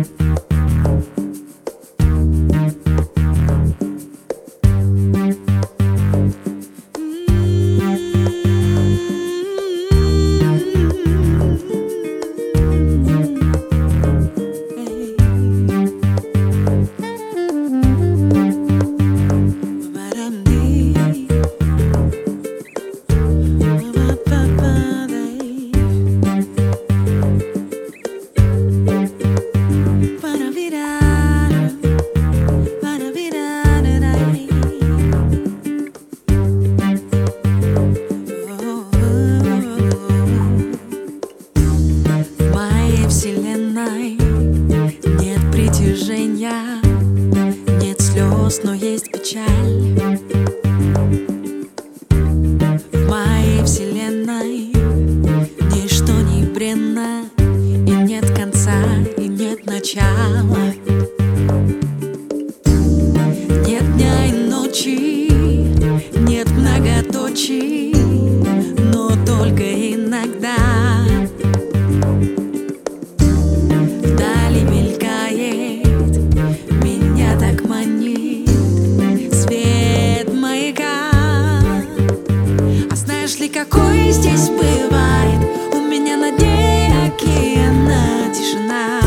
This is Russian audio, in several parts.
Нет притяжения, нет слез, но есть печаль. В моей вселенной ничто не бренно, и нет конца, и нет начала. Нет дня и ночи, нет многоточий, но только иногда вдали мелькает, меня так манит свет маяка. А знаешь ли, какой здесь бывает у меня на дне океана тишина?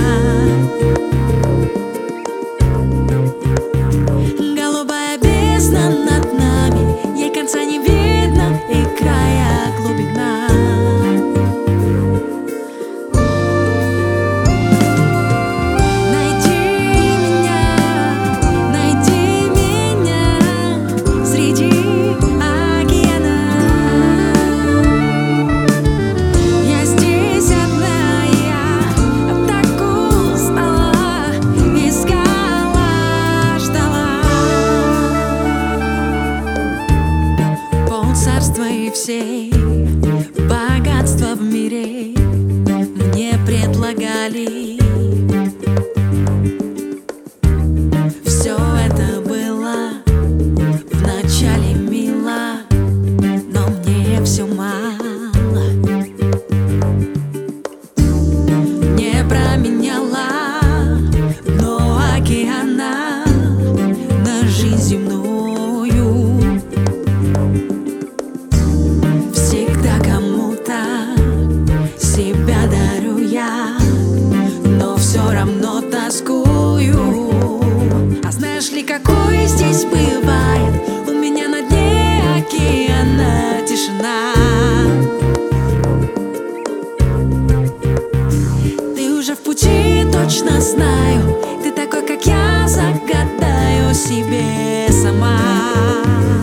Голубая бездна над нами, ей конца не видно и края глубина. Царства и всей богатства в мире мне предлагали. Все это было вначале мило, но мне все мало. Не променяла дно океана на жизнь земную. Себя дарю я, но все равно тоскую. А знаешь ли, какой здесь бывает у меня на дне океана тишина? Ты уже в пути, точно знаю, ты такой, как я, загадаю себе сама.